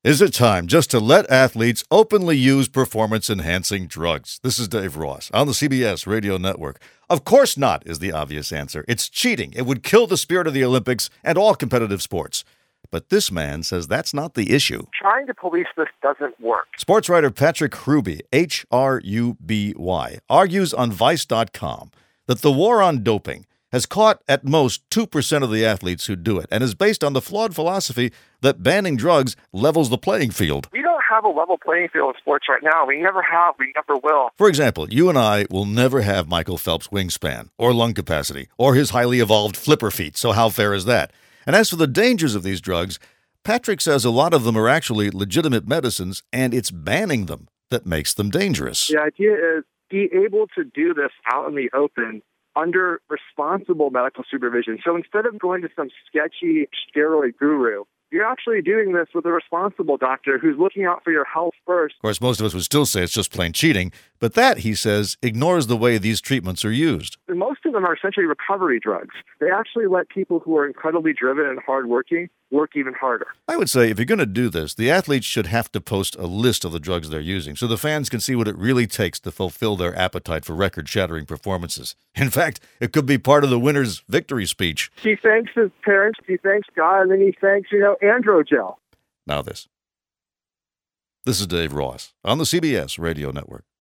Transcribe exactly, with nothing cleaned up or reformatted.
Is it time just to let athletes openly use performance-enhancing drugs? This is Dave Ross on the C B S Radio Network. Of course not, is the obvious answer. It's cheating. It would kill the spirit of the Olympics and all competitive sports. But this man says that's not the issue. Trying to police this doesn't work. Sports writer Patrick Hruby, H R U B Y, argues on Vice dot com that the war on doping has caught at most two percent of the athletes who do it and is based on the flawed philosophy that banning drugs levels the playing field. We don't have a level playing field in sports right now. We never have. We never will. For example, you and I will never have Michael Phelps' wingspan or lung capacity or his highly evolved flipper feet, so how fair is that? And as for the dangers of these drugs, Patrick says a lot of them are actually legitimate medicines, and it's banning them that makes them dangerous. The idea is be able to do this out in the open under responsible medical supervision. So instead of going to some sketchy steroid guru, you're actually doing this with a responsible doctor who's looking out for your health first. Of course, most of us would still say it's just plain cheating, but that, he says, ignores the way these treatments are used. And most of them are essentially recovery drugs. They actually let people who are incredibly driven and hardworking work even harder. I would say if you're going to do this, the athletes should have to post a list of the drugs they're using so the fans can see what it really takes to fulfill their appetite for record-shattering performances. In fact, it could be part of the winner's victory speech. He thanks his parents, he thanks God, and then he thanks, you know, Androgel. Now this. This is Dave Ross on the C B S Radio Network.